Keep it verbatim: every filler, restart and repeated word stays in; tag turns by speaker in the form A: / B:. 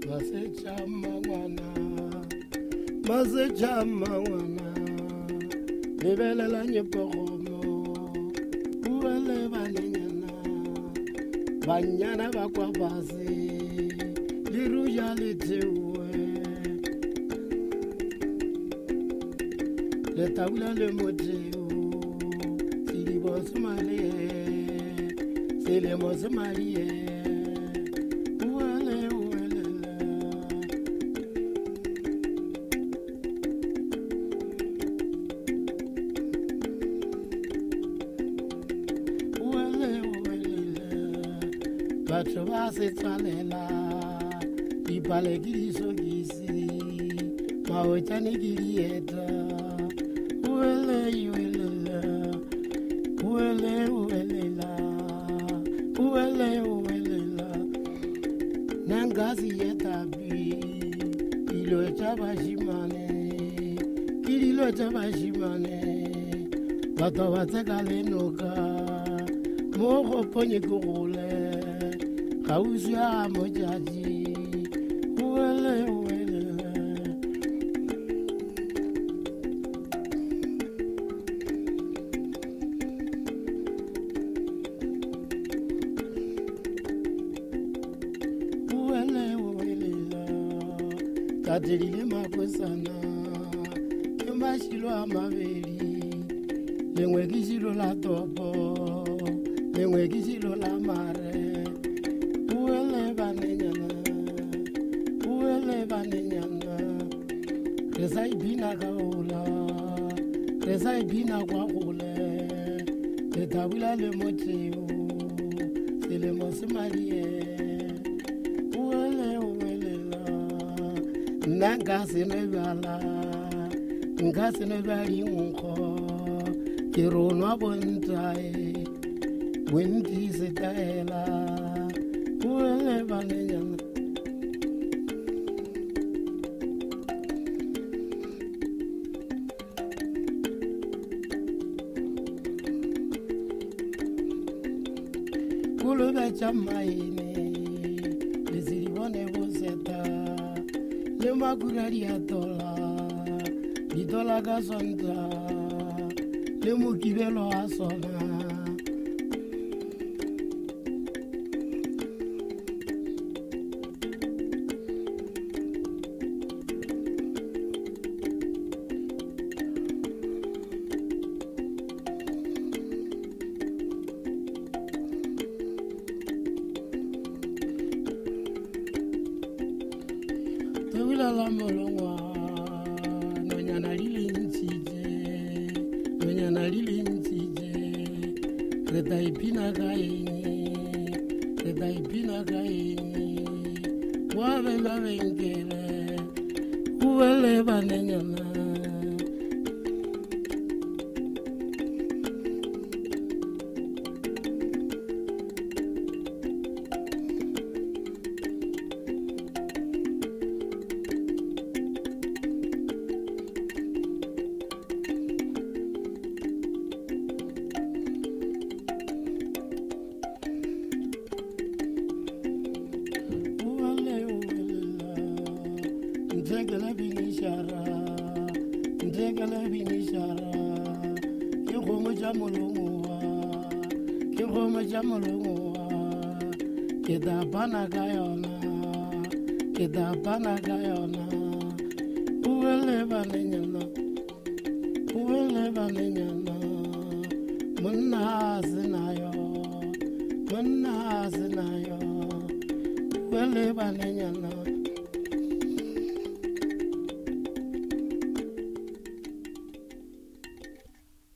A: Masechama wana, masechama wana, lebelela nyeporomo, uwele banyana, banyana bakwa basi, liruja litewe, le tabula le moteo, sili bosu marie, sili bosu marie. Batho ba se tsalela dipale ke di sokisi maotjane ke dieta uele uele uele uele uele uele nangazi yetabi ilo chabashimane kililo chabashimane batho ba tsakale noka mo go ponye go gole Kausia mojaji, uele uele, uele uele la, katerili maposana, kemashilo amaveli, lengwe kishilo la topo, lengwe kishilo la mare. Uele banenyana, uele banenyana, reza ibina kaula, reza ibina kwa kule, le tabula le moteo, se le mosemarie, uele uele la, nanga se ne bala, nga se ne bali unko, kirono bontai, wendi se taela. Uele banyana, kulu becha maine, leziri wane boseta, le magurari atola, itola gasonta, le mukibelo asona. Tewila la molongwa, nonyana lili nchije, nonyana lili nchije, reta ipina kaini, reta ipina kaini, wabe babengele, uwele banenyana. Ndegele binishara, ndegele binishara, kihomo jamolongwa, kihomo jamolongwa, keda bana gayona, keda bana gayona, uwele banenyana, uwele banenyana, munna zinayo, munna zinayo, uwele banenyana.